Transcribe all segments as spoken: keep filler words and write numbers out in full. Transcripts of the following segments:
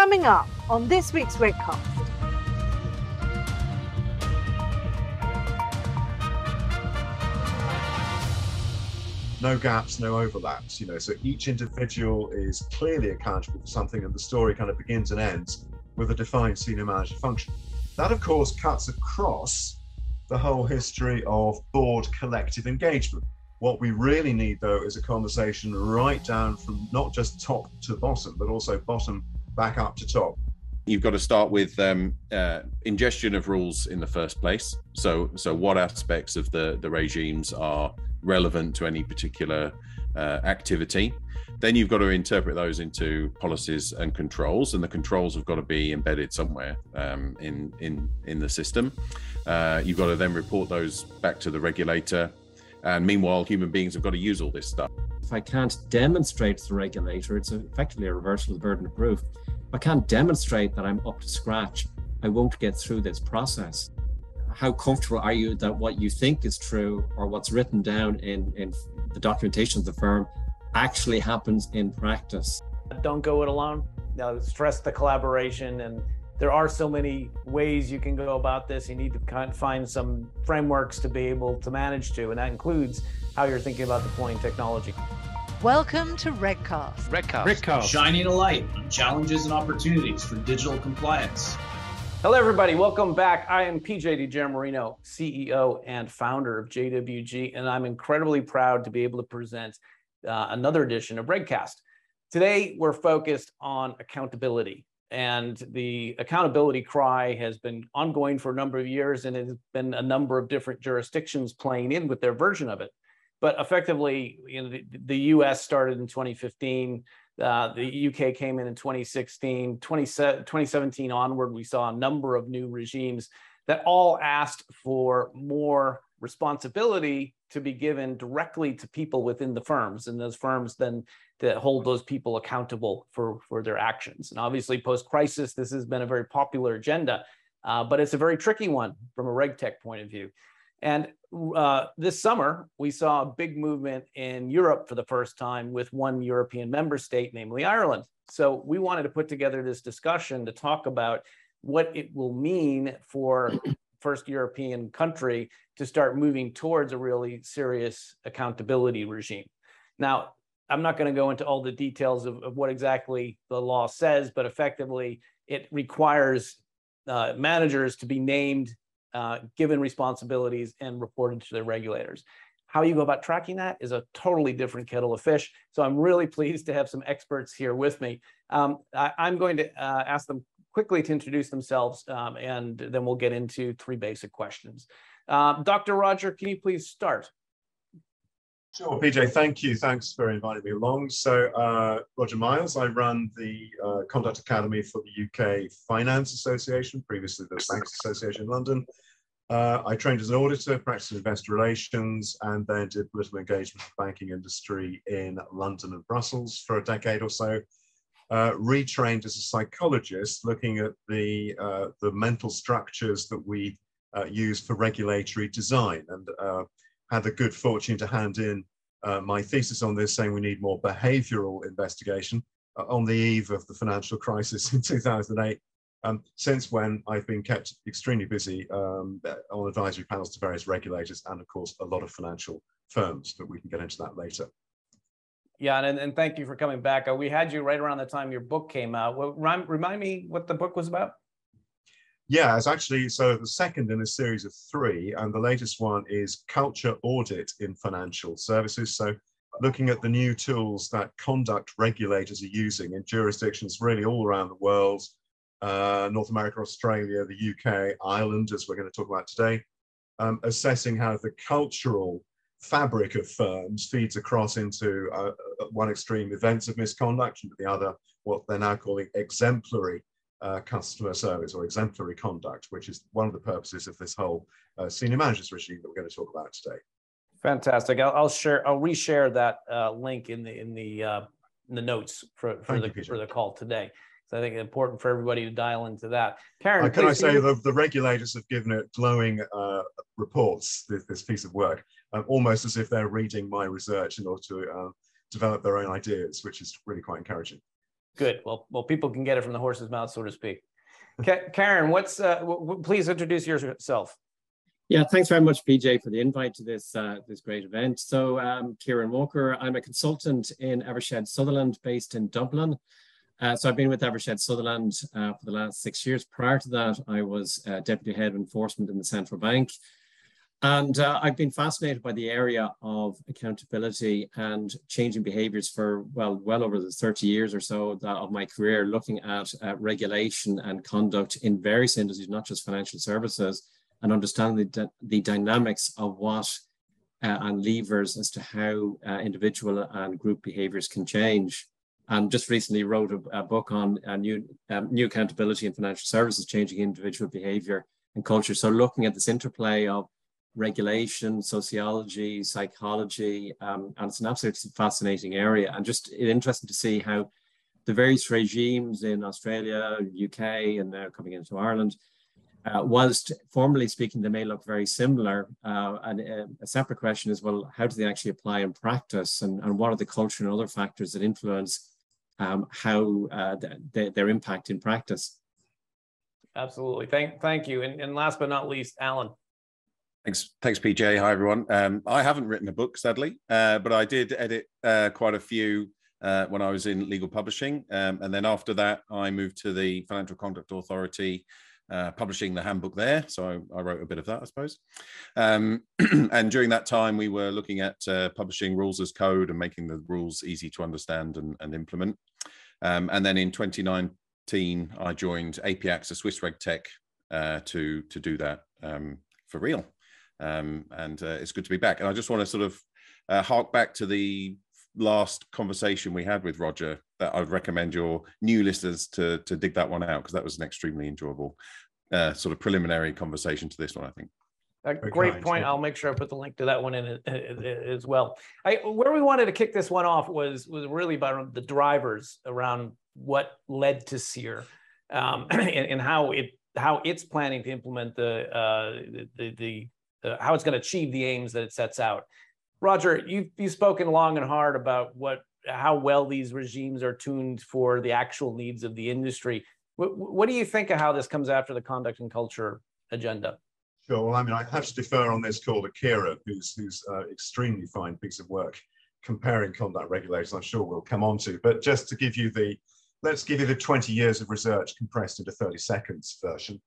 Coming up on this week's Redcast. No gaps, no overlaps, you know, so each individual is clearly accountable for something, and the story kind of begins and ends with a defined senior manager function. That, of course, cuts across the whole history of board collective engagement. What we really need, though, is a conversation right down from not just top to bottom, but also bottom back up to top. You've got to start with um, uh, ingestion of rules in the first place. So, so what aspects of the, the regimes are relevant to any particular uh, activity? Then you've got to interpret those into policies and controls, and the controls have got to be embedded somewhere um, in, in, in the system. Uh, you've got to then report those back to the regulator. And meanwhile, human beings have got to use all this stuff. If I can't demonstrate to the regulator, it's effectively a reversal of the burden of proof. If I can't demonstrate that I'm up to scratch, I won't get through this process. How comfortable are you that what you think is true or what's written down in, in the documentation of the firm actually happens in practice? Don't go it alone. Now, stress the collaboration, and there are so many ways you can go about this. You need to kind of find some frameworks to be able to manage to, and that includes how you're thinking about deploying technology. Welcome to Redcast. Redcast. Redcast. Shining a light on challenges and opportunities for digital compliance. Hello, everybody. Welcome back. I am P J DiGiamarino, C E O and founder of J W G, and I'm incredibly proud to be able to present uh, another edition of Redcast. Today, we're focused on accountability. And the accountability cry has been ongoing for a number of years, and it has been a number of different jurisdictions playing in with their version of it. But effectively, you know, the, the U S started in twenty fifteen, uh, the U K came in in twenty sixteen, twenty seventeen onward, we saw a number of new regimes that all asked for more responsibility to be given directly to people within the firms, and those firms then to hold those people accountable for, for their actions. And obviously, post-crisis, this has been a very popular agenda, uh, but it's a very tricky one from a RegTech point of view. And uh, this summer, we saw a big movement in Europe for the first time with one European member state, namely Ireland. So we wanted to put together this discussion to talk about what it will mean for first European country to start moving towards a really serious accountability regime. Now, I'm not going to go into all the details of, of what exactly the law says, but effectively it requires uh, managers to be named, uh, given responsibilities, and reported to their regulators. How you go about tracking that is a totally different kettle of fish. So I'm really pleased to have some experts here with me. Um, I, I'm going to uh, ask them quickly to introduce themselves, um, and then we'll get into three basic questions. Uh, Doctor Roger, can you please start? Sure, P J, thank you. Thanks for inviting me along. So, uh, Roger Miles, I run the uh, Conduct Academy for the U K Finance Association, previously the Banks Association in London. Uh, I trained as an auditor, practiced investor relations, and then did political engagement with the banking industry in London and Brussels for a decade or so. Uh, retrained as a psychologist, looking at the, uh, the mental structures that we uh, use for regulatory design, and uh, had the good fortune to hand in uh, my thesis on this, saying we need more behavioral investigation uh, on the eve of the financial crisis in two thousand eight. Um, since when, I've been kept extremely busy um, on advisory panels to various regulators and, of course, a lot of financial firms, but we can get into that later. Yeah, and, and thank you for coming back. Uh, we had you right around the time your book came out. Well, remind, remind me what the book was about? Yeah, it's actually, so the second in a series of three, and the latest one is Culture Audit in Financial Services. So looking at the new tools that conduct regulators are using in jurisdictions really all around the world, uh, North America, Australia, the U K, Ireland, as we're going to talk about today, um, assessing how the cultural fabric of firms feeds across into uh, one extreme events of misconduct, and the other what they're now calling exemplary uh, customer service or exemplary conduct, which is one of the purposes of this whole uh, senior managers regime that we're going to talk about today. Fantastic. I'll, I'll share. I'll reshare that uh, link in the in the uh, in the notes for for the you, for the call today. So I think it's important for everybody to dial into that. Karen, uh, can I say you... the, the regulators have given it glowing uh, reports, this, this piece of work, um, almost as if they're reading my research in order to uh, develop their own ideas, which is really quite encouraging. Good. Well, well, people can get it from the horse's mouth, so to speak. Ka- Karen, what's uh, w- w- please introduce yourself. Yeah, thanks very much, P J, for the invite to this uh, this great event. So, um, Kieran Walker, I'm a consultant in Evershed Sutherland, based in Dublin. Uh, so I've been with Evershed Sutherland uh, for the last six years. Prior to that, I was uh, Deputy Head of Enforcement in the Central Bank. And uh, I've been fascinated by the area of accountability and changing behaviors for, well, well over the thirty years or so that of my career, looking at uh, regulation and conduct in various industries, not just financial services, and understanding the, the dynamics of what uh, and levers as to how uh, individual and group behaviors can change. And just recently wrote a, a book on uh, new, um, new accountability in financial services, changing individual behavior and culture. So looking at this interplay of regulation, sociology, psychology, um, and it's an absolutely fascinating area. And just interesting to see how the various regimes in Australia, U K, and now coming into Ireland, uh, whilst formally speaking, they may look very similar. Uh, and uh, a separate question is, well, how do they actually apply in practice? And, and what are the culture and other factors that influence um, how uh, the, their impact in practice? Absolutely. Thank, thank you. And, and last but not least, Alan. Thanks, thanks, P J. Hi, everyone. Um, I haven't written a book, sadly, uh, but I did edit uh, quite a few uh, when I was in legal publishing. Um, and then after that, I moved to the Financial Conduct Authority, uh, publishing the handbook there. So I, I wrote a bit of that, I suppose. Um, and during that time, we were looking at uh, publishing rules as code and making the rules easy to understand and, and implement. Um, and then in twenty nineteen, I joined A P A X, a Swiss RegTech, uh, to, to do that um, for real. Um, and uh, it's good to be back. And I just want to sort of uh, hark back to the last conversation we had with Roger, that I'd recommend your new listeners to, to dig that one out, because that was an extremely enjoyable uh, sort of preliminary conversation to this one, I think. A great point. I'll make sure I put the link to that one in as well. I, where we wanted to kick this one off was, was really about the drivers around what led to SEER um, and, and how it how it's planning to implement the uh, the, the Uh, how it's going to achieve the aims that it sets out. Roger, you've, you've spoken long and hard about what how well these regimes are tuned for the actual needs of the industry. What, what do you think of how this comes after the conduct and culture agenda? Sure. Well, I mean, I have to defer on this call to Kira, who's who's uh, extremely fine piece of work comparing conduct regulators. I'm sure we'll come on to, but just to give you the, let's give you the twenty years of research compressed into thirty seconds version.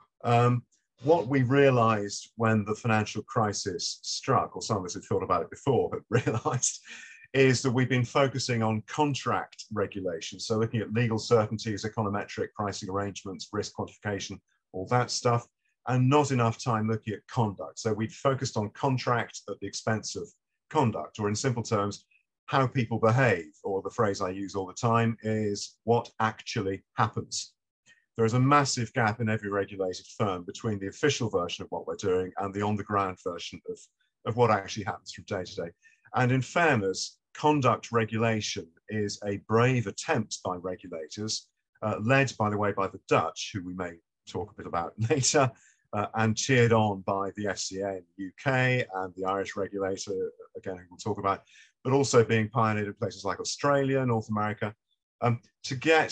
Um, What we realized when the financial crisis struck, or some of us had thought about it before, but realized, is that we've been focusing on contract regulation. So looking at legal certainties, econometric pricing arrangements, risk quantification, all that stuff, and not enough time looking at conduct. So we'd focused on contract at the expense of conduct, or in simple terms, how people behave, or the phrase I use all the time is what actually happens. There is a massive gap in every regulated firm between the official version of what we're doing and the on-the-ground version of, of what actually happens from day to day. And in fairness, conduct regulation is a brave attempt by regulators, uh, led, by the way, by the Dutch, who we may talk a bit about later, uh, and cheered on by the F C A in the U K and the Irish regulator, again, we'll talk about, but also being pioneered in places like Australia, North America, um, to get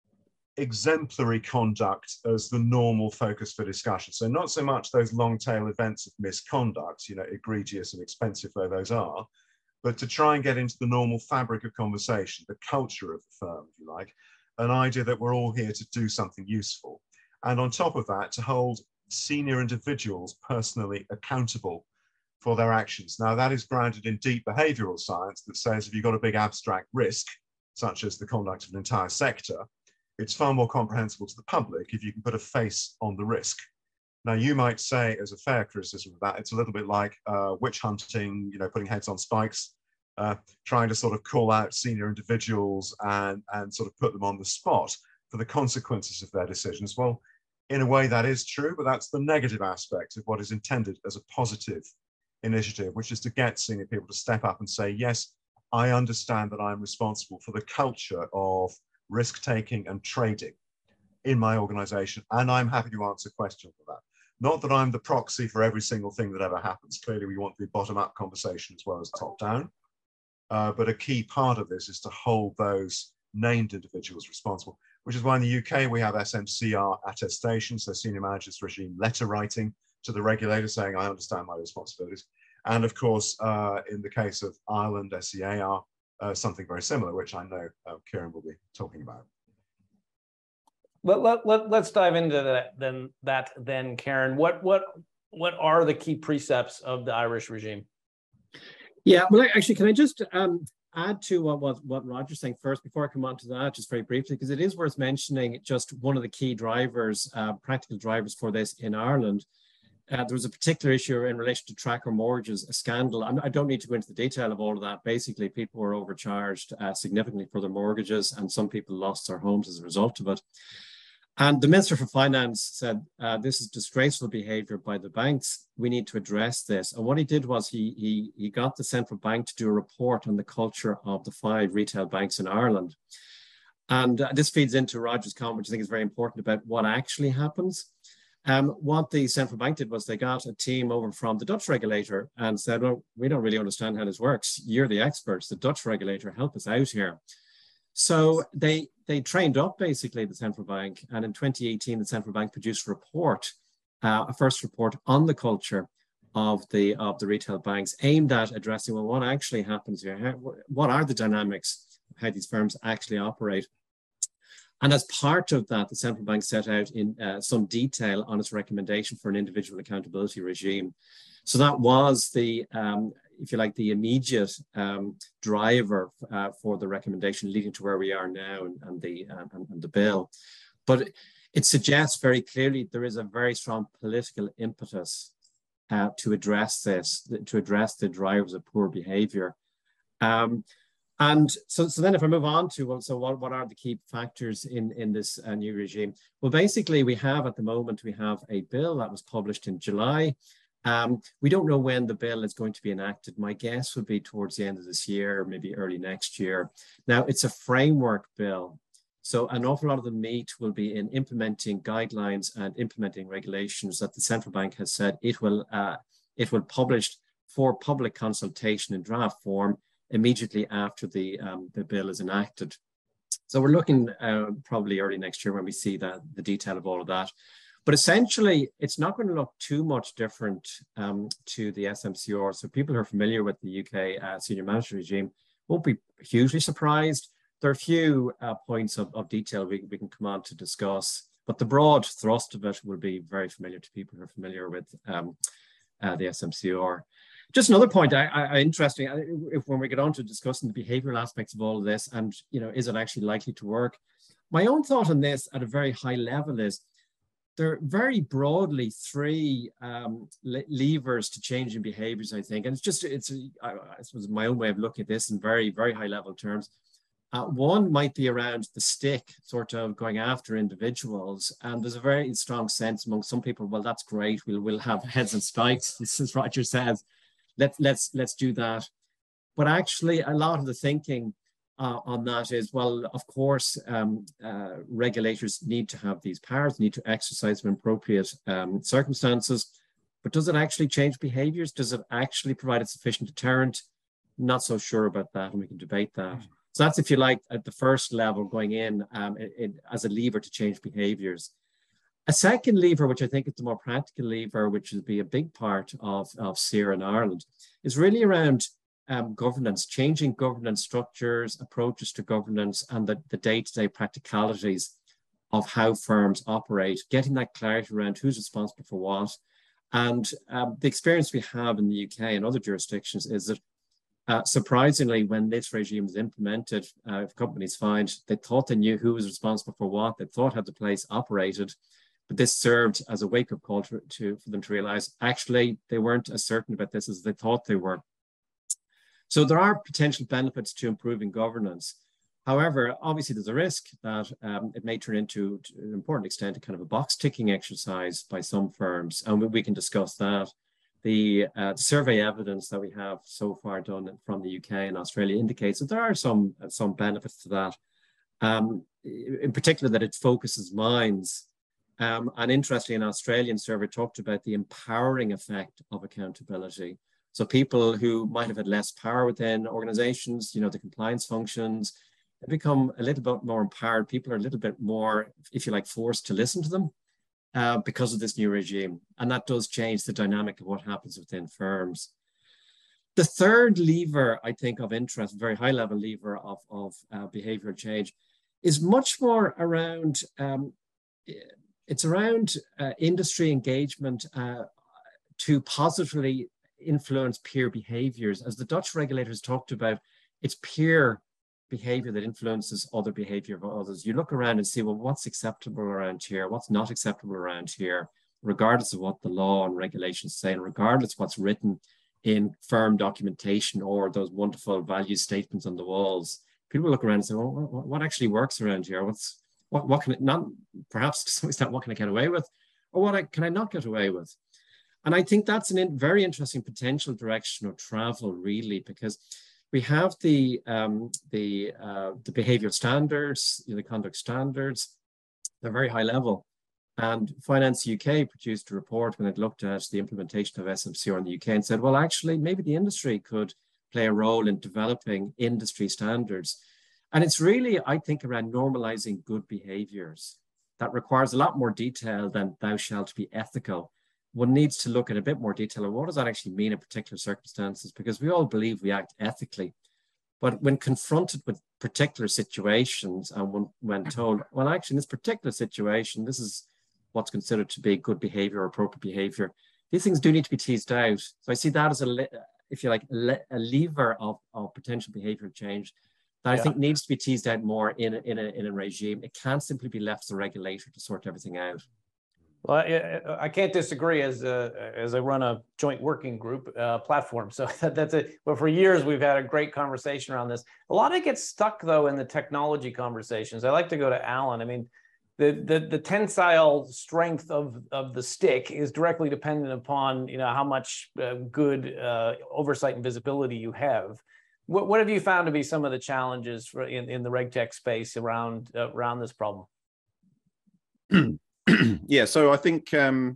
exemplary conduct as the normal focus for discussion. So not so much those long tail events of misconduct, you know, egregious and expensive though those are, but to try and get into the normal fabric of conversation, the culture of the firm, if you like, an idea that we're all here to do something useful. And on top of that, to hold senior individuals personally accountable for their actions. Now that is grounded in deep behavioral science that says if you've got a big abstract risk, such as the conduct of an entire sector, it's far more comprehensible to the public if you can put a face on the risk. Now, you might say, as a fair criticism of that, it's a little bit like uh, witch hunting, you know, putting heads on spikes, uh, trying to sort of call out senior individuals and, and sort of put them on the spot for the consequences of their decisions. Well, in a way that is true, but that's the negative aspect of what is intended as a positive initiative, which is to get senior people to step up and say, yes, I understand that I'm responsible for the culture of risk-taking and trading in my organization, and I'm happy to answer questions for that. Not that I'm the proxy for every single thing that ever happens. Clearly, we want the bottom-up conversation as well as top-down. Uh, but a key part of this is to hold those named individuals responsible, which is why in the U K we have S M C R attestation, so senior managers regime letter writing to the regulator saying, I understand my responsibilities. And of course, uh, in the case of Ireland, S E A R, uh, something very similar, which I know uh, Kieran will be talking about. Let, let, let, let's dive into that then, that then, Karen. What, what, what are the key precepts of the Irish regime? Yeah, well, actually, can I just um, add to what, what, what Roger's saying first before I come on to that, just very briefly, because it is worth mentioning just one of the key drivers, uh, practical drivers for this in Ireland. Uh, there was a particular issue in relation to tracker mortgages, a scandal. I'm, I don't need to go into the detail of all of that. Basically, people were overcharged uh, significantly for their mortgages, and some people lost their homes as a result of it. And the Minister for Finance said, uh, this is disgraceful behaviour by the banks. We need to address this. And what he did was he, he, he got the central bank to do a report on the culture of the five retail banks in Ireland. And uh, this feeds into Roger's comment, which I think is very important about what actually happens. Um, what the central bank did was they got a team over from the Dutch regulator and said, well, we don't really understand how this works. You're the experts, the Dutch regulator, help us out here. So they, they trained up basically the central bank. And in twenty eighteen, the central bank produced a report, uh, a first report on the culture of the, of the retail banks aimed at addressing, well, what actually happens here? How, what are the dynamics of how these firms actually operate? And as part of that, the central bank set out in uh, some detail on its recommendation for an individual accountability regime. So that was the, um, if you like, the immediate um, driver uh, for the recommendation leading to where we are now and, and, the, uh, and, and the bill. But it suggests very clearly there is a very strong political impetus uh, to address this, to address the drivers of poor behavior. Um, And so, so then if I move on to, well, so what, what are the key factors in, in this uh, new regime? Well, basically we have at the moment, we have a bill that was published in July. Um, we don't know when the bill is going to be enacted. My guess would be towards the end of this year, maybe early next year. Now it's a framework bill. So an awful lot of the meat will be in implementing guidelines and implementing regulations that the central bank has said it will, uh, it will publish for public consultation in draft form immediately after the, um, the bill is enacted. So we're looking uh, probably early next year when we see that, the detail of all of that. But essentially, it's not going to look too much different um, to the S M C R. So people who are familiar with the U K uh, senior manager regime won't be hugely surprised. There are a few uh, points of, of detail we, we can come on to discuss, but the broad thrust of it will be very familiar to people who are familiar with um, uh, the S M C R. Just another point, I, I, interesting, if when we get on to discussing the behavioral aspects of all of this and, you know, is it actually likely to work? My own thought on this at a very high level is there are very broadly three um, le levers to changing behaviors, I think. And it's just, it's, I, I suppose my own way of looking at this in very, very high level terms. Uh, one might be around the stick, sort of going after individuals. And there's a very strong sense among some people, well, that's great. We'll, we'll have heads and spikes, as Roger says. Let, let's, let's do that. But actually, a lot of the thinking uh, on that is, well, of course, um, uh, regulators need to have these powers, need to exercise them in appropriate um, circumstances. But does it actually change behaviors? Does it actually provide a sufficient deterrent? Not so sure about that, and we can debate that. So that's, if you like, at the first level going in um, it, it, as a lever to change behaviors. A second lever, which I think is the more practical lever, which would be a big part of, of S E R in Ireland, is really around um, governance, changing governance structures, approaches to governance, and the, the day-to-day practicalities of how firms operate, getting that clarity around who's responsible for what. And um, the experience we have in the U K and other jurisdictions is that uh, surprisingly, when this regime was implemented, uh, if companies find they thought they knew who was responsible for what, they thought how the place operated, but this served as a wake-up call to, to, for them to realize actually they weren't as certain about this as they thought they were. So there are potential benefits to improving governance. However, obviously there's a risk that um, it may turn into, to an important extent, a kind of a box-ticking exercise by some firms, and we, we can discuss that. The, uh, the survey evidence that we have so far done from the U K and Australia indicates that there are some, some benefits to that. Um, in particular, that it focuses minds. Um, and interestingly, an Australian survey talked about the empowering effect of accountability. So people who might have had less power within organizations, you know, the compliance functions, they become a little bit more empowered. People are a little bit more, if you like, forced to listen to them uh, because of this new regime. And that does change the dynamic of what happens within firms. The third lever, I think, of interest, very high level lever of, of uh, behavioral change, is much more around, um, it's around uh, industry engagement uh, to positively influence peer behaviors. As the Dutch regulators talked about, it's peer behavior that influences other behavior of others. You look around and see, well, what's acceptable around here? What's not acceptable around here, regardless of what the law and regulations say, and regardless of what's written in firm documentation or those wonderful value statements on the walls. People look around and say, well, what, what actually works around here? What's, what, what can it not, perhaps to some extent, what can I get away with? Or what I, can I not get away with? And I think that's a in, very interesting potential direction of travel, really, because we have the um, the uh, the behavioural standards, you know, the conduct standards. They're very high level. And Finance U K produced a report when it looked at the implementation of S M C R in the U K and said, well, actually, maybe the industry could play a role in developing industry standards. And it's really, I think, around normalizing good behaviours. That requires a lot more detail than thou shalt be ethical. One needs to look at a bit more detail of what does that actually mean in particular circumstances, because we all believe we act ethically. But when confronted with particular situations and when, when told, well, actually, in this particular situation, this is what's considered to be good behavior or appropriate behavior, these things do need to be teased out. So I see that as a, if you like, a lever of, of potential behavioral change that I yeah. think needs to be teased out more in a, in, a, in a regime. It can't simply be left to the regulator to sort everything out. Well, I, I can't disagree as a, as I run a joint working group uh, platform. So that, that's it. But for years, we've had a great conversation around this. A lot of it gets stuck, though, in the technology conversations. I like to go to Alan. I mean, the, the, the tensile strength of, of the stick is directly dependent upon, you know, how much uh, good uh, oversight and visibility you have. What, what have you found to be some of the challenges for, in, in the RegTech space around, uh, around this problem? Yeah, so I think um,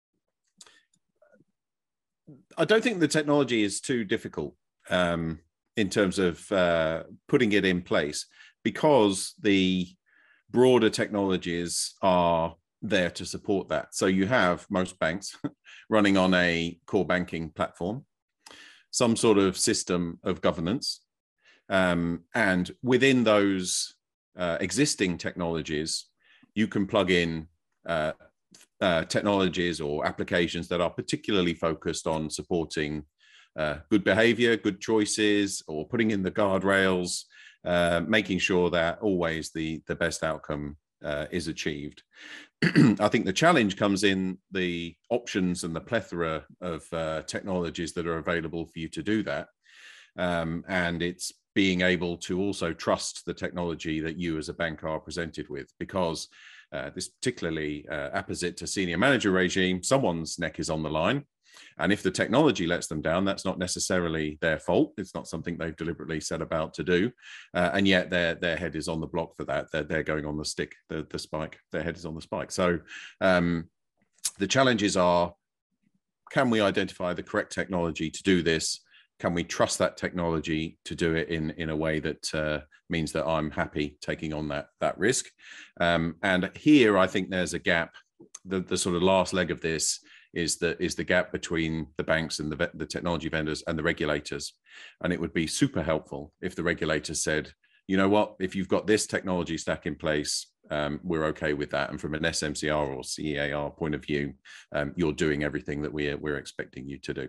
I don't think the technology is too difficult um, in terms of uh, putting it in place, because the broader technologies are there to support that. So you have most banks running on a core banking platform, some sort of system of governance, um, and within those uh, existing technologies, you can plug in Uh, uh, technologies or applications that are particularly focused on supporting uh, good behavior, good choices, or putting in the guardrails, uh, making sure that always the, the best outcome uh, is achieved. I think the challenge comes in the options and the plethora of uh, technologies that are available for you to do that. Um, and it's being able to also trust the technology that you as a bank are presented with, because Uh, this particularly uh, apposite to senior manager regime, someone's neck is on the line. And if the technology lets them down, that's not necessarily their fault. It's not something they've deliberately set about to do. Uh, and yet their, their head is on the block for that. They're, they're going on the stick, the, the spike. Their head is on the spike. So um, the challenges are, can we identify the correct technology to do this? Can we trust that technology to do it in, in a way that uh, means that I'm happy taking on that, that risk? Um, and here, I think there's a gap. The, the sort of last leg of this is the, is the gap between the banks and the, the technology vendors and the regulators. And it would be super helpful if the regulators said, you know what, if you've got this technology stack in place, um, we're okay with that. And from an S M C R or C E A R point of view, um, you're doing everything that we're, we're expecting you to do.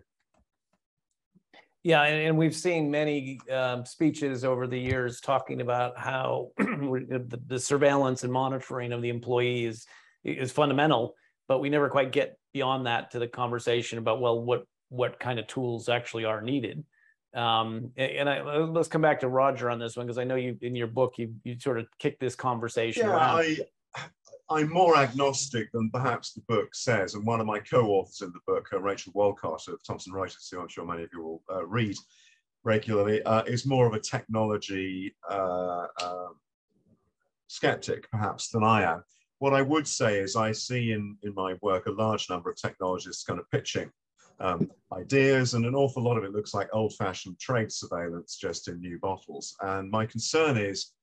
Yeah, and, and we've seen many um, speeches over the years talking about how the, the surveillance and monitoring of the employees is fundamental, but we never quite get beyond that to the conversation about, well, what what kind of tools actually are needed. Um, and I, let's come back to Roger on this one, because I know you, in your book, you you sort of kicked this conversation yeah, around. I, I'm more agnostic than perhaps the book says, and one of my co-authors in the book, uh, Rachel Walcott of Thomson Reuters, who I'm sure many of you will uh, read regularly, uh, is more of a technology uh, uh, skeptic, perhaps, than I am. What I would say is I see in, in my work a large number of technologists kind of pitching um, ideas, and an awful lot of it looks like old-fashioned trade surveillance just in new bottles. And my concern is,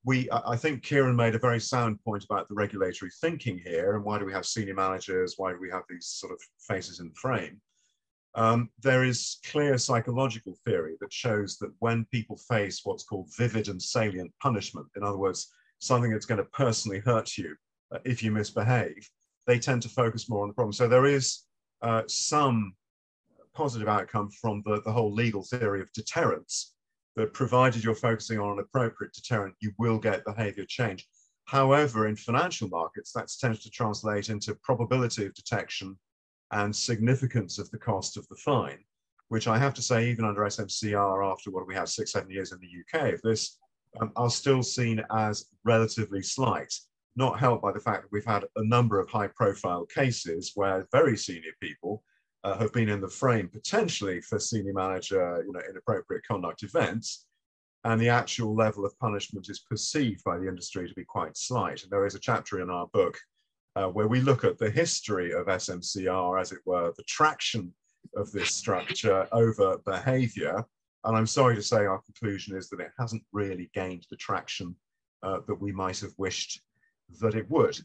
we, I think Kieran made a very sound point about the regulatory thinking here, and why do we have senior managers? Why do we have these sort of faces in the frame? Um, there is clear psychological theory that shows that when people face what's called vivid and salient punishment, in other words, something that's going to personally hurt you uh, if you misbehave, they tend to focus more on the problem. So there is uh, some positive outcome from the, the whole legal theory of deterrence, that provided you're focusing on an appropriate deterrent, you will get behavior change. However, in financial markets, that tends to translate into probability of detection and significance of the cost of the fine, which I have to say, even under S M C R, after what we have six, seven years in the U K of this, um, are still seen as relatively slight, not helped by the fact that we've had a number of high profile cases where very senior people uh, have been in the frame potentially for senior manager, you know, inappropriate conduct events, and the actual level of punishment is perceived by the industry to be quite slight. And there is a chapter in our book Uh, where we look at the history of S M C R, as it were, the traction of this structure over behavior. And I'm sorry to say our conclusion is that it hasn't really gained the traction uh, that we might have wished that it would.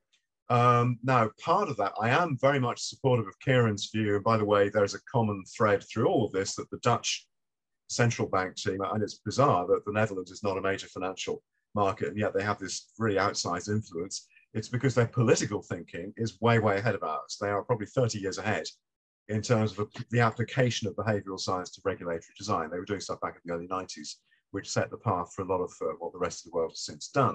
Um, now, part of that, I am very much supportive of Kieran's view. And by the way, there's a common thread through all of this, that the Dutch central bank team, and it's bizarre that the Netherlands is not a major financial market, and yet they have this really outsized influence. It's because their political thinking is way, way ahead of ours. They are probably thirty years ahead in terms of the application of behavioral science to regulatory design. They were doing stuff back in the early nineties, which set the path for a lot of uh, what the rest of the world has since done.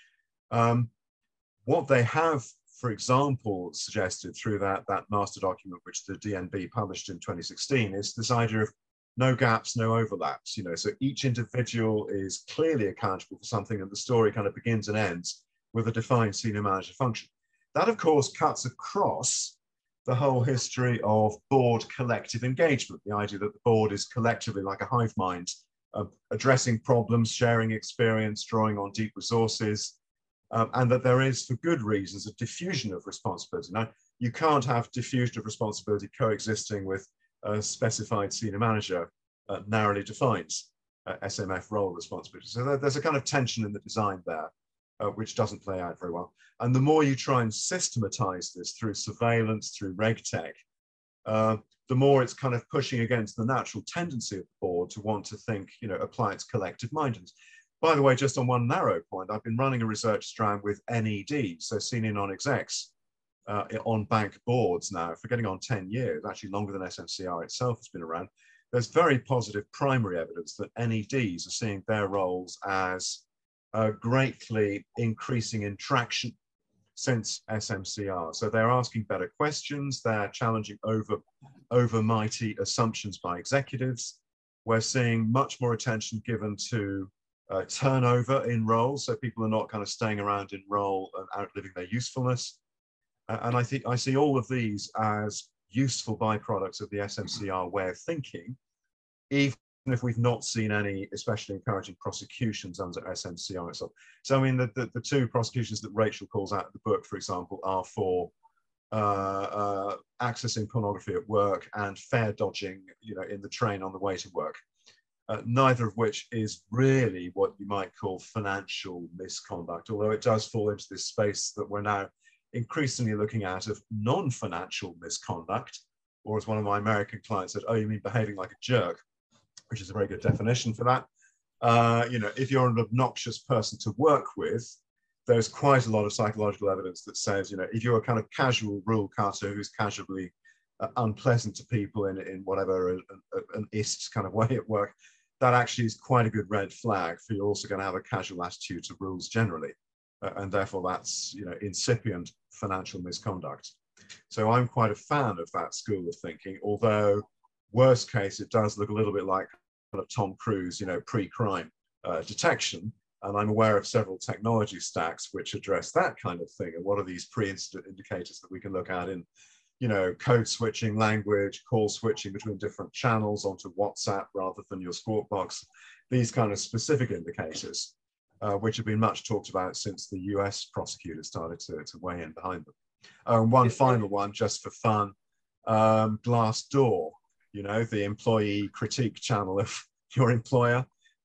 Um, what they have, for example, suggested through that, that master document, which the D N B published in twenty sixteen, is this idea of no gaps, no overlaps. You know, so each individual is clearly accountable for something, and the story kind of begins and ends with a defined senior manager function. That, of course, cuts across the whole history of board collective engagement, the idea that the board is collectively like a hive mind, uh, addressing problems, sharing experience, drawing on deep resources, um, and that there is, for good reasons, a diffusion of responsibility. Now, you can't have diffusion of responsibility coexisting with a specified senior manager uh, narrowly defined uh, S M F role responsibility. So there, there's a kind of tension in the design there, Uh, which doesn't play out very well. And the more you try and systematize this through surveillance, through RegTech, uh, the more it's kind of pushing against the natural tendency of the board to want to think, you know, apply its collective mindedness. By the way, just on one narrow point, I've been running a research strand with N E D, so senior non-execs, uh, on bank boards now for getting on ten years, actually longer than S M C R itself has been around. There's very positive primary evidence that N E Ds are seeing their roles as Uh, greatly increasing in traction since S M C R. So they're asking better questions, they're challenging over, over mighty assumptions by executives. We're seeing much more attention given to uh, turnover in roles, so people are not kind of staying around in role and outliving their usefulness. Uh, and I think I see all of these as useful byproducts of the S M C R way of thinking, even if we've not seen any especially encouraging prosecutions under S M C R itself. So I mean, the, the, the two prosecutions that Rachel calls out in the book, for example, are for uh, uh, accessing pornography at work and fare dodging, you know, in the train on the way to work. Uh, neither of which is really what you might call financial misconduct, although it does fall into this space that we're now increasingly looking at of non-financial misconduct, or as one of my American clients said, oh, you mean behaving like a jerk? Which is a very good definition for that. Uh, you know, if you're an obnoxious person to work with, there's quite a lot of psychological evidence that says, you know, if you're a kind of casual rule cutter who's casually uh, unpleasant to people in, in whatever a, a, an ist kind of way at work, that actually is quite a good red flag for you're also going to have a casual attitude to rules generally. Uh, and therefore that's, you know, incipient financial misconduct. So I'm quite a fan of that school of thinking, although worst case, it does look a little bit like kind of Tom Cruise, you know, pre-crime uh, detection. And I'm aware of several technology stacks which address that kind of thing. And what are these pre-incident indicators that we can look at in, you know, code switching language, call switching between different channels onto WhatsApp rather than your Squawk box, these kind of specific indicators, uh, which have been much talked about since the U S prosecutors started to, to weigh in behind them. Uh, and one final one, just for fun, um, Glassdoor. You know, the employee critique channel of your employer.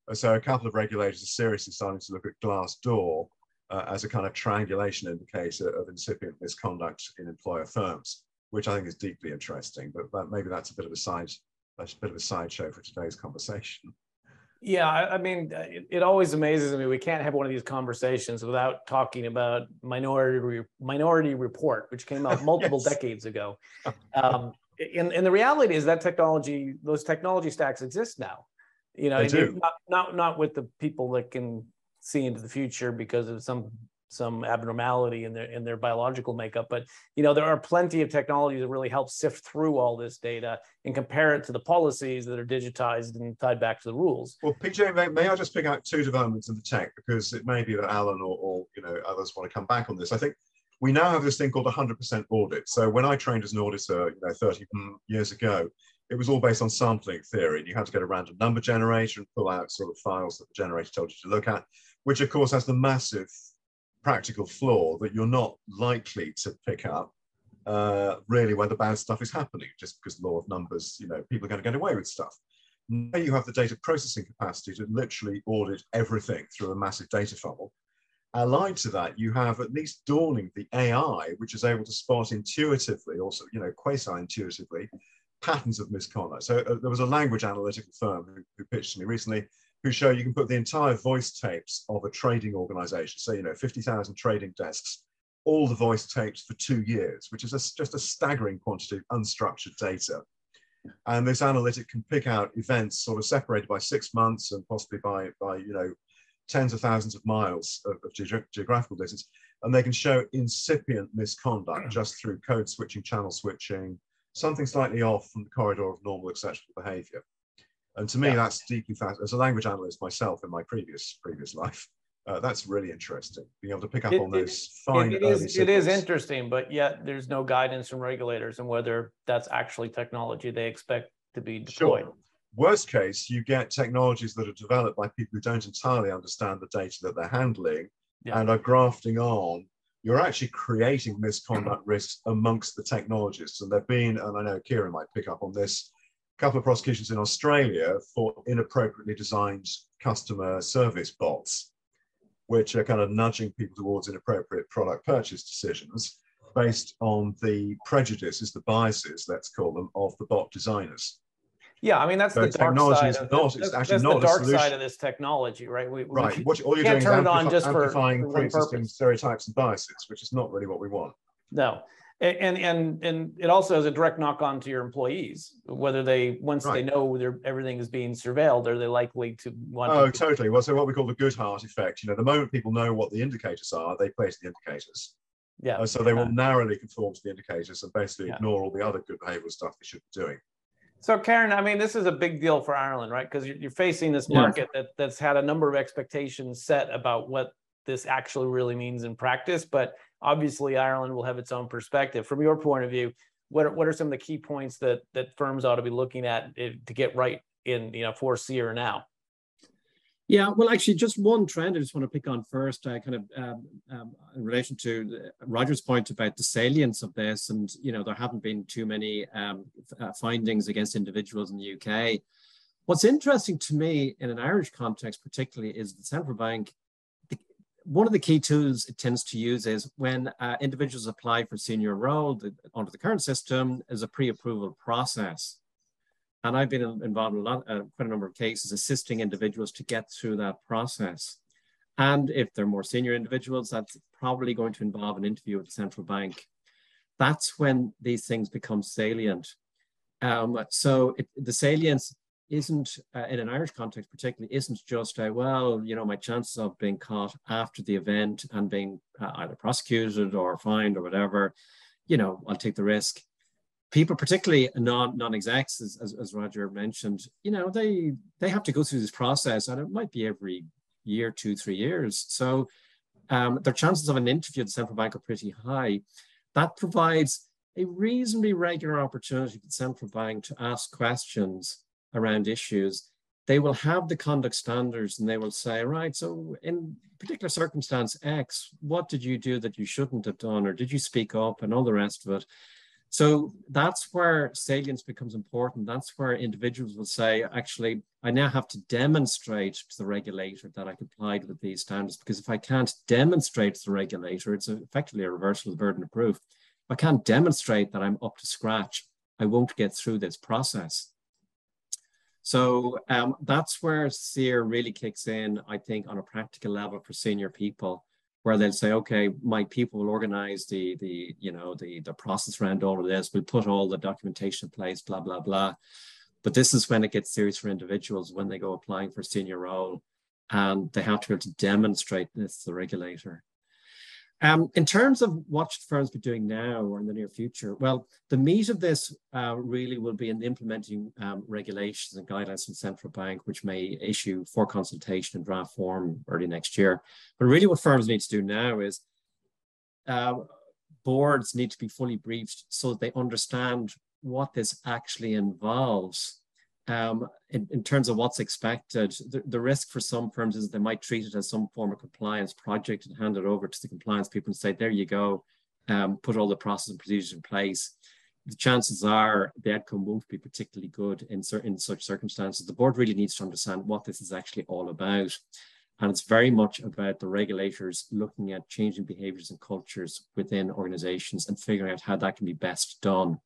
So a couple of regulators are seriously starting to look at Glassdoor uh, as a kind of triangulation indicator of incipient misconduct in employer firms, which I think is deeply interesting. But, but maybe that's a bit of a side, that's a bit of a sideshow for today's conversation. Yeah, I, I mean, it, it always amazes me. We can't have one of these conversations without talking about Minority Re Minority Report, which came out multiple yes. decades ago. Um, and, and the reality is that technology, those technology stacks exist now. You know, they do. Not, not not with the people that can see into the future because of some some abnormality in their in their biological makeup, but you know, there are plenty of technologies that really help sift through all this data and compare it to the policies that are digitized and tied back to the rules. Well, P J, may, may I just pick out two developments in the tech, because it may be that Alan or, or you know others want to come back on this. I think we now have this thing called one hundred percent audit. So when I trained as an auditor, you know, thirty years ago, it was all based on sampling theory. You had to get a random number generator and pull out sort of files that the generator told you to look at, which of course has the massive practical flaw that you're not likely to pick up uh, really when the bad stuff is happening, just because law of numbers, you know, people are going to get away with stuff. Now you have the data processing capacity to literally audit everything through a massive data funnel. Allied to that, you have at least dawning the A I, which is able to spot intuitively, also, you know, quasi-intuitively, patterns of misconduct. So uh, there was a language analytical firm who, who pitched to me recently, who show you can put the entire voice tapes of a trading organization, so, you know, fifty thousand trading desks, all the voice tapes for two years, which is a, just a staggering quantity of unstructured data. And this analytic can pick out events sort of separated by six months and possibly by, by you know, tens of thousands of miles of, of ge geographical distance. And they can show incipient misconduct just through code switching, channel switching, something slightly off from the corridor of normal acceptable behavior. And to me, yeah. that's deeply fascinating. As a language analyst myself in my previous previous life, uh, that's really interesting. Being able to pick up it, on those it, fine it, it early is, signals. It is interesting, but yet there's no guidance from regulators on whether that's actually technology they expect to be deployed. Sure. Worst case, you get technologies that are developed by people who don't entirely understand the data that they're handling yeah. and are grafting on. You're actually creating misconduct risks amongst the technologists. And there have been, and I know Kieran might pick up on this, a couple of prosecutions in Australia for inappropriately designed customer service bots, which are kind of nudging people towards inappropriate product purchase decisions based on the prejudices, the biases, let's call them, of the bot designers. Yeah, I mean, that's so the dark side of not, this, it's that's, actually that's not the dark a solution. side of this technology, right? We, right. We, what all you're can't doing turn is it on amplify, just for, amplifying for pre-existing stereotypes and biases, which is not really what we want. No, and and and it also has a direct knock on to your employees, whether they once right. they know their everything is being surveilled, are they likely to want? Oh, to totally. Well, so what we call the Goodhart effect. You know, the moment people know what the indicators are, they place the indicators. Yeah. Uh, so they will narrowly conform to the indicators and basically yeah. ignore all the other good behavioural stuff they should be doing. So, Karen, I mean, this is a big deal for Ireland, right? Because you're facing this market yeah. that, that's had a number of expectations set about what this actually really means in practice. But obviously, Ireland will have its own perspective. From your point of view, what are, what are some of the key points that that firms ought to be looking at to get right in, you know, for C or now? Yeah, well, actually, just one trend I just want to pick on first, uh, kind of um, um, in relation to Roger's point about the salience of this, and you know, there haven't been too many um, uh, findings against individuals in the U K. What's interesting to me in an Irish context, particularly, is the central bank. The, one of the key tools it tends to use is when uh, individuals apply for senior role the, under the current system is a pre-approval process. And I've been involved in a lot, uh, quite a number of cases assisting individuals to get through that process. And if they're more senior individuals, that's probably going to involve an interview with the central bank. That's when these things become salient. Um, so it, the salience isn't, uh, in an Irish context particularly, isn't just, uh, well, you know, my chances of being caught after the event and being uh, either prosecuted or fined or whatever, you know, I'll take the risk. People, particularly non, non-execs, as, as, as Roger mentioned, you know, they they have to go through this process, and it might be every year, two, three years. So um, their chances of an interview at the central bank are pretty high. That provides a reasonably regular opportunity for the central bank to ask questions around issues. They will have the conduct standards, and they will say, right, so in particular circumstance X, what did you do that you shouldn't have done, or did you speak up, and all the rest of it. So that's where salience becomes important. That's where individuals will say, actually, I now have to demonstrate to the regulator that I complied with these standards, because if I can't demonstrate to the regulator, it's effectively a reversal of the burden of proof. If I can't demonstrate that I'm up to scratch, I won't get through this process. So um, that's where S E E R really kicks in, I think, on a practical level for senior people, where they'll say, okay, my people will organize the, the you know, the, the process around all of this. We'll put all the documentation in place, blah, blah, blah. But this is when it gets serious for individuals, when they go applying for a senior role, and they have to be able to demonstrate this to the regulator. Um, in terms of what should firms be doing now or in the near future, well, the meat of this uh, really will be in implementing um, regulations and guidelines from central bank, which may issue for consultation in draft form early next year. But really what firms need to do now is uh, boards need to be fully briefed so that they understand what this actually involves. Um, in, in terms of what's expected, the, the risk for some firms is they might treat it as some form of compliance project and hand it over to the compliance people and say, there you go, um, put all the process and procedures in place. The chances are the outcome won't be particularly good in, in such circumstances. The board really needs to understand what this is actually all about. And it's very much about the regulators looking at changing behaviors and cultures within organizations and figuring out how that can be best done.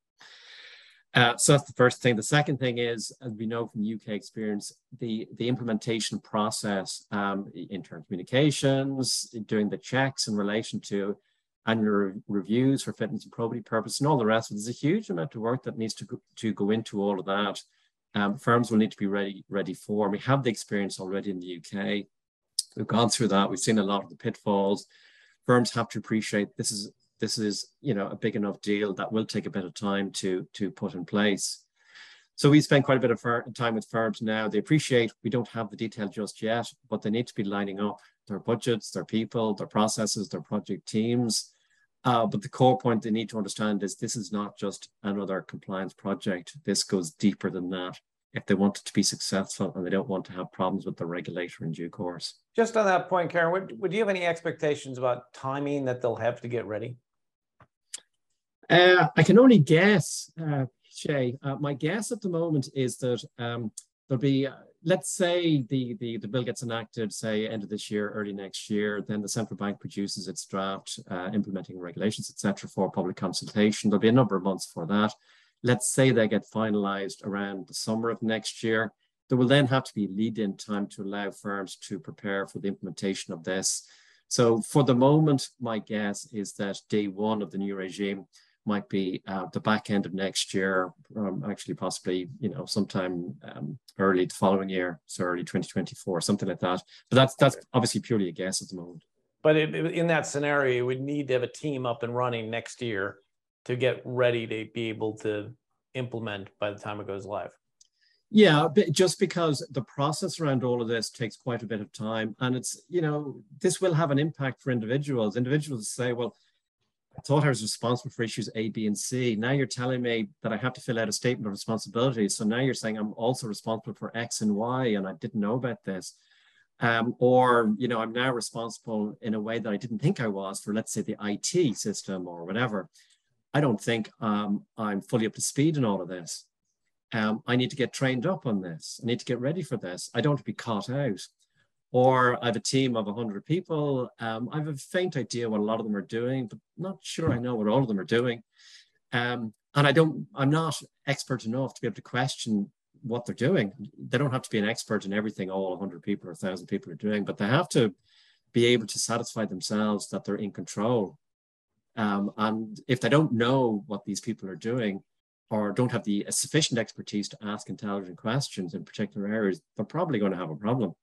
Uh, so that's the first thing. The second thing is, as we know from U K experience, the, the implementation process, um, internal communications, doing the checks in relation to annual re reviews for fitness and probity purpose and all the rest. There's a huge amount of work that needs to go, to go into all of that. Um, firms will need to be ready, ready for. We have the experience already in the U K. We've gone through that. We've seen a lot of the pitfalls. Firms have to appreciate this is This is, you know, a big enough deal that will take a bit of time to, to put in place. So we spend quite a bit of time with firms now. They appreciate we don't have the detail just yet, but they need to be lining up their budgets, their people, their processes, their project teams. Uh, but the core point they need to understand is this is not just another compliance project. This goes deeper than that if they want it to be successful and they don't want to have problems with the regulator in due course. Just on that point, Karen, would, would you have any expectations about timing that they'll have to get ready? Uh, I can only guess, uh, Shay. Uh, my guess at the moment is that um, there'll be, uh, let's say the, the, the bill gets enacted, say, end of this year, early next year, then the central bank produces its draft uh, implementing regulations, et cetera, for public consultation. There'll be a number of months for that. Let's say they get finalized around the summer of next year. There will then have to be lead-in time to allow firms to prepare for the implementation of this. So for the moment, my guess is that day one of the new regime might be uh, the back end of next year, um, actually possibly, you know, sometime um, early the following year, so early twenty twenty-four, something like that. But that's that's obviously purely a guess at the moment. But it, in that scenario, you would need to have a team up and running next year to get ready to be able to implement by the time it goes live. Yeah, just because the process around all of this takes quite a bit of time, and it's, you know, this will have an impact for individuals. Individuals say, well, I thought I was responsible for issues A, B, and C. Now you're telling me that I have to fill out a statement of responsibility. So now you're saying I'm also responsible for X and Y, and I didn't know about this. Um, or, you know, I'm now responsible in a way that I didn't think I was for, let's say, the I T system or whatever. I don't think um, I'm fully up to speed in all of this. Um, I need to get trained up on this. I need to get ready for this. I don't want to be caught out. Or I have a team of one hundred people. Um, I have a faint idea what a lot of them are doing, but not sure I know what all of them are doing. Um, and I don't, I'm not expert enough to be able to question what they're doing. They don't have to be an expert in everything all one hundred people or one thousand people are doing, but they have to be able to satisfy themselves that they're in control. Um, and if they don't know what these people are doing, or don't have the uh, sufficient expertise to ask intelligent questions in particular areas, they're probably going to have a problem.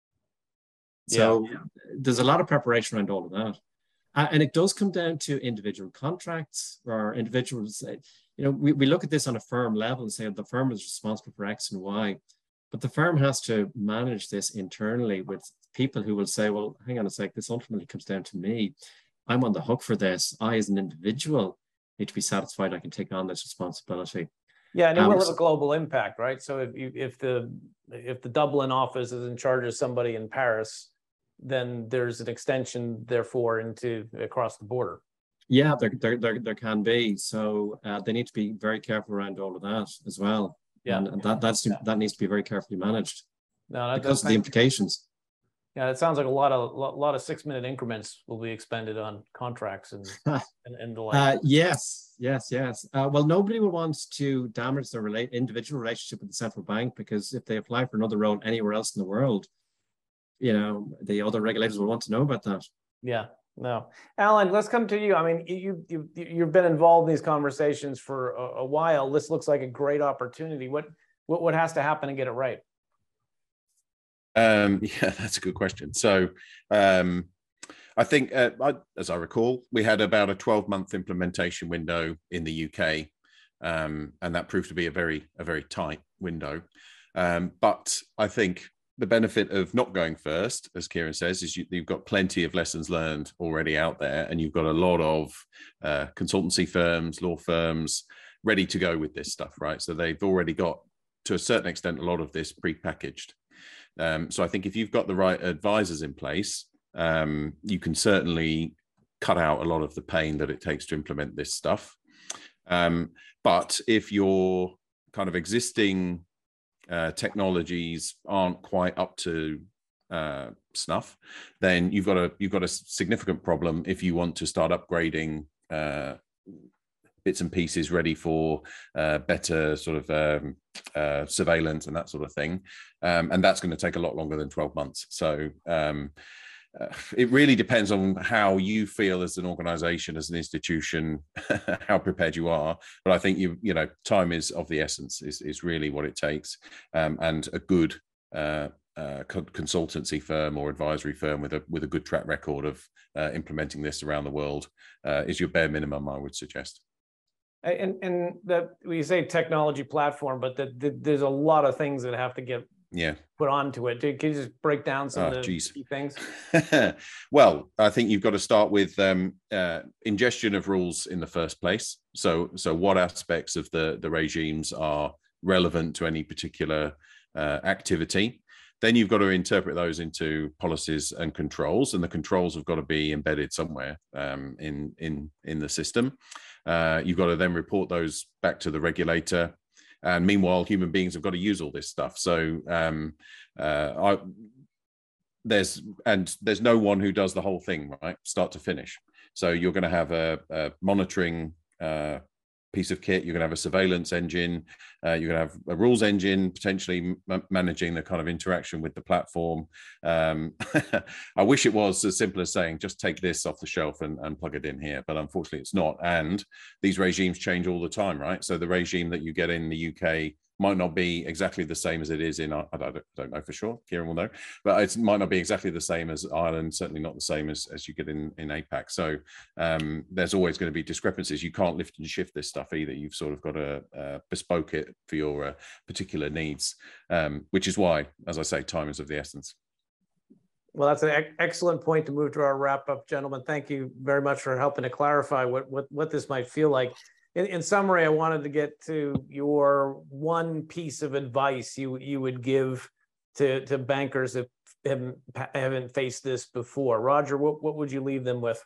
So yeah. There's a lot of preparation around all of that. Uh, and it does come down to individual contracts or individuals. Uh, you know, we, we look at this on a firm level and say the firm is responsible for X and Y, but the firm has to manage this internally with people who will say, well, hang on a sec, this ultimately comes down to me. I'm on the hook for this. I, as an individual, need to be satisfied I can take on this responsibility. Yeah, and it um, will have a global impact, right? So if you, if the if the Dublin office is in charge of somebody in Paris, then there's an extension, therefore, into across the border. Yeah, there, there, there, there can be. So uh, they need to be very careful around all of that as well. Yeah. And, and that that's Yeah. that needs to be very carefully managed No, that, because that's of the implications. Yeah, it sounds like a lot of lot, lot of six minute increments will be expended on contracts and and, and the like. Uh, yes, yes, yes. Uh, well, nobody will want to damage their relate individual relationship with the central bank, because if they apply for another role anywhere else in the world, you know, the other regulators will want to know about that. Yeah. No, Alan, let's come to you. I mean, you you you've been involved in these conversations for a, a while. This looks like a great opportunity. What what what has to happen to get it right? Um, yeah, that's a good question. So, um, I think, uh, I, as I recall, we had about a twelve month implementation window in the U K, um, and that proved to be a very a very tight window. Um, but I think the benefit of not going first, as Kieran says, is you, you've got plenty of lessons learned already out there, and you've got a lot of uh, consultancy firms, law firms ready to go with this stuff, right? So they've already got, to a certain extent, a lot of this pre-packaged. Um, so I think if you've got the right advisors in place, um, you can certainly cut out a lot of the pain that it takes to implement this stuff. Um, but if your kind of existing Uh, technologies aren't quite up to uh, snuff, then you've got a you've got a significant problem if you want to start upgrading uh, bits and pieces ready for uh, better sort of um, uh, surveillance and that sort of thing, um, and that's going to take a lot longer than twelve months. So um, uh, it really depends on how you feel as an organization, as an institution, how prepared you are. But I think you you know time is of the essence, is is really what it takes, um, and a good uh, uh, consultancy firm or advisory firm with a with a good track record of uh, implementing this around the world uh, is your bare minimum, I would suggest. And and that we say technology platform, but that the, there's a lot of things that have to get yeah put onto it. Can you just break down some oh, of the geez. key things? Well, I think you've got to start with um, uh, ingestion of rules in the first place. So, so what aspects of the the regimes are relevant to any particular uh, activity? Then you've got to interpret those into policies and controls, and the controls have got to be embedded somewhere um, in in in the system. Uh, you've got to then report those back to the regulator. And meanwhile, human beings have got to use all this stuff. So um, uh, I, there's and there's no one who does the whole thing, right, start to finish. So you're going to have a, a monitoring uh, piece of kit. You're going to have a surveillance engine. Uh, you're going to have a rules engine, potentially m- managing the kind of interaction with the platform. Um, I wish it was as simple as saying, just take this off the shelf and, and plug it in here. But unfortunately, it's not. And these regimes change all the time, right? So the regime that you get in the U K might not be exactly the same as it is in, I don't, I don't know for sure, Kieran will know, but it might not be exactly the same as Ireland, certainly not the same as, as you get in, in APAC. So um, there's always going to be discrepancies. You can't lift and shift this stuff either. You've sort of got to uh, bespoke it for your uh, particular needs, um, which is why, as I say, time is of the essence. Well, that's an excellent point to move to our wrap up, gentlemen. Thank you very much for helping to clarify what, what, what this might feel like. In, in summary, I wanted to get to your one piece of advice you you would give to, to bankers that haven't, haven't faced this before. Roger, what, what would you leave them with?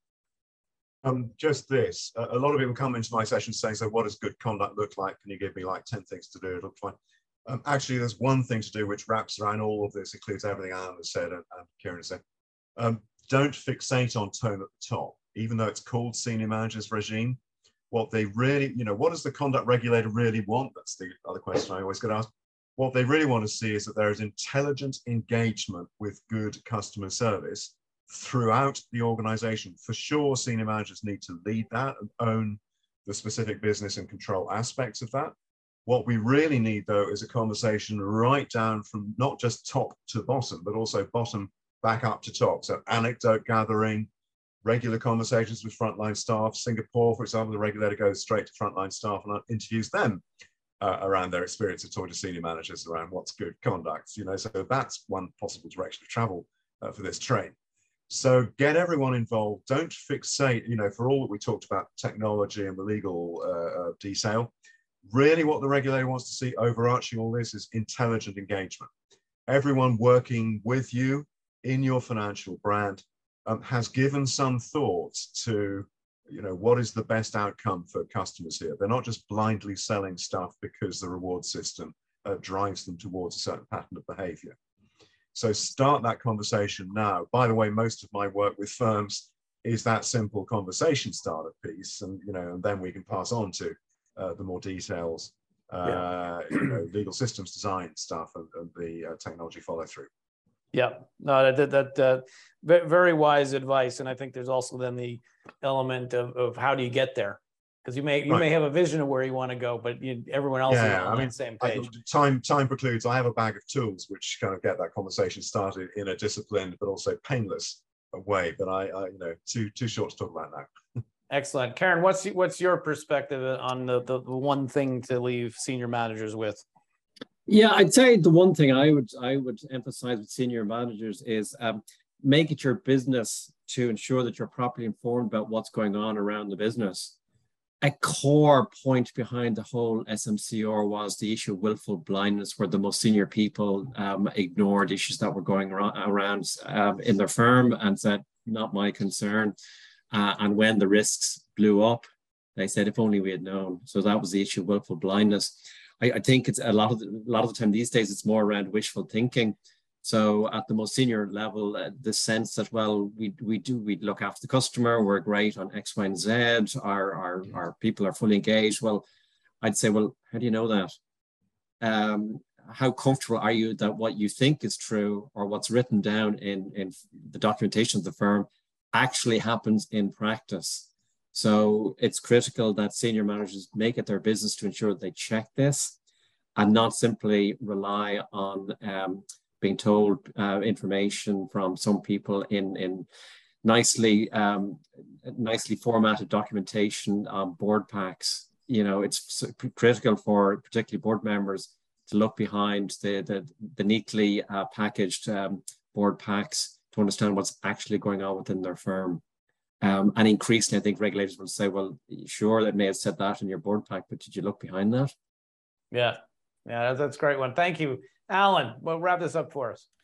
Um, just this. A, a lot of people come into my sessions saying, so what does good conduct look like? Can you give me like ten things to do? It looks fine. Um, actually, there's one thing to do which wraps around all of this, includes everything Alan has said and, and Kieran has said. Um, don't fixate on tone at the top, even though it's called senior managers regime. What they really, you know, what does the conduct regulator really want? That's the other question I always get asked. What they really want to see is that there is intelligent engagement with good customer service throughout the organization. For sure, senior managers need to lead that and own the specific business and control aspects of that. What we really need, though, is a conversation right down from not just top to bottom, but also bottom back up to top. So anecdote gathering, regular conversations with frontline staff. Singapore, for example, the regulator goes straight to frontline staff and interviews them uh, around their experience of talking to senior managers around what's good conduct. You know, so that's one possible direction of travel uh, for this train. So get everyone involved. Don't fixate, you know, for all that we talked about technology and the legal uh, uh, detail, really what the regulator wants to see overarching all this is intelligent engagement. Everyone working with you in your financial brand um, has given some thought to you know, what is the best outcome for customers here? They're not just blindly selling stuff because the reward system uh, drives them towards a certain pattern of behavior. So start that conversation now. By the way, most of my work with firms is that simple conversation starter piece, and you know, and then we can pass on to uh, the more details, uh, yeah. you know, legal systems design stuff and, and the uh, technology follow through. Yeah, no, that that uh, very wise advice, and I think there's also then the element of, of how do you get there, because you may you right. may have a vision of where you want to go, but you, everyone else yeah, is on I mean, the same page. I, time time precludes. I have a bag of tools which kind of get that conversation started in a disciplined but also painless way. But I, I you know, too too short to talk about now. Excellent, Karen. What's what's your perspective on the, the the one thing to leave senior managers with? Yeah, I'd say the one thing I would I would emphasize with senior managers is um, make it your business to ensure that you're properly informed about what's going on around the business. A core point behind the whole S M C R was the issue of willful blindness, where the most senior people um, ignored issues that were going around um, in their firm and said, not my concern. Uh, and when the risks blew up, they said, if only we had known. So that was the issue of willful blindness. I, I think it's a lot of the, a lot of the time these days, it's more around wishful thinking. So at the most senior level, uh, the sense that, well, we we do, we look after the customer, we're great on X, Y, and Z, our, our, our people are fully engaged. Well, I'd say, well, how do you know that? Um, how comfortable are you that what you think is true or what's written down in, in the documentation of the firm actually happens in practice? So it's critical that senior managers make it their business to ensure that they check this and not simply rely on um, being told uh, information from some people in, in nicely um, nicely formatted documentation on board packs. You know, it's critical for particularly board members to look behind the, the, the neatly uh, packaged um, board packs to understand what's actually going on within their firm. Um, and increasingly, I think regulators will say, well, sure, that may have said that in your board pack, but did you look behind that? Yeah, yeah, that's, that's a great one. Thank you. Alan, well, wrap this up for us.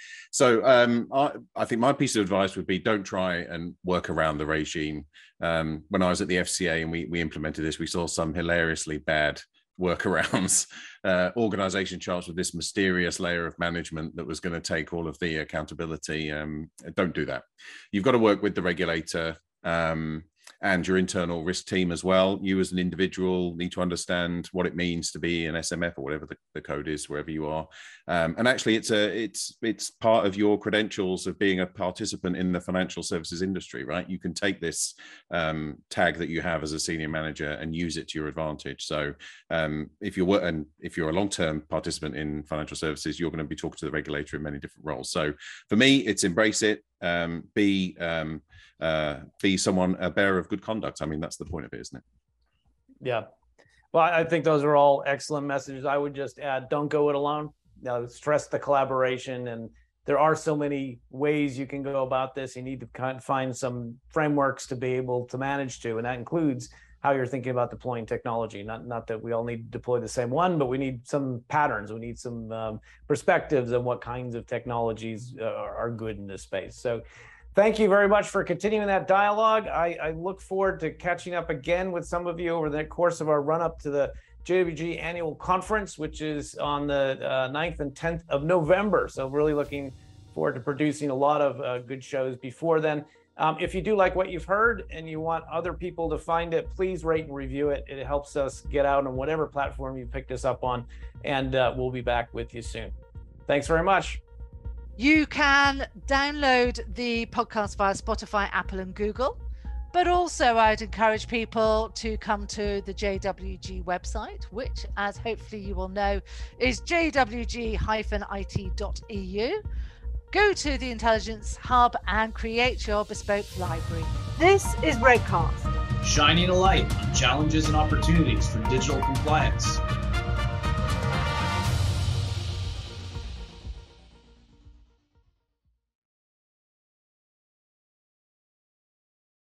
So um, I, I think my piece of advice would be don't try and work around the regime. Um, when I was at the F C A and we, we implemented this, we saw some hilariously bad workarounds, uh, organization charts with this mysterious layer of management that was going to take all of the accountability. Um, don't do that. You've got to work with the regulator um, and your internal risk team as well. You as an individual need to understand what it means to be an S M F or whatever the, the code is, wherever you are. Um, and actually, it's a it's it's part of your credentials of being a participant in the financial services industry, right? You can take this um, tag that you have as a senior manager and use it to your advantage. So um, if you're and if you're a long-term participant in financial services, you're going to be talking to the regulator in many different roles. So for me, it's embrace it. Um, be um, uh, be someone, a bearer of good conduct. I mean, that's the point of it, isn't it? Yeah. Well, I think those are all excellent messages. I would just add, don't go it alone. Now, stress the collaboration. And there are so many ways you can go about this. You need to kind of find some frameworks to be able to manage to, and that includes how you're thinking about deploying technology. Not, not that we all need to deploy the same one, but we need some patterns. We need some um, perspectives on what kinds of technologies uh, are good in this space. So thank you very much for continuing that dialogue. I, I look forward to catching up again with some of you over the course of our run up to the J W G annual conference, which is on the uh, ninth and tenth of November. So really looking forward to producing a lot of uh, good shows before then. Um, if you do like what you've heard and you want other people to find it, please rate and review it. It helps us get out on whatever platform you picked us up on, and uh, we'll be back with you soon. Thanks very much. You can download the podcast via Spotify, Apple, and Google. But also, I'd encourage people to come to the J W G website, which, as hopefully you will know, is j w g dash i t dot e u. Go to the Intelligence Hub and create your bespoke library. This is Redcast, shining a light on challenges and opportunities for digital compliance.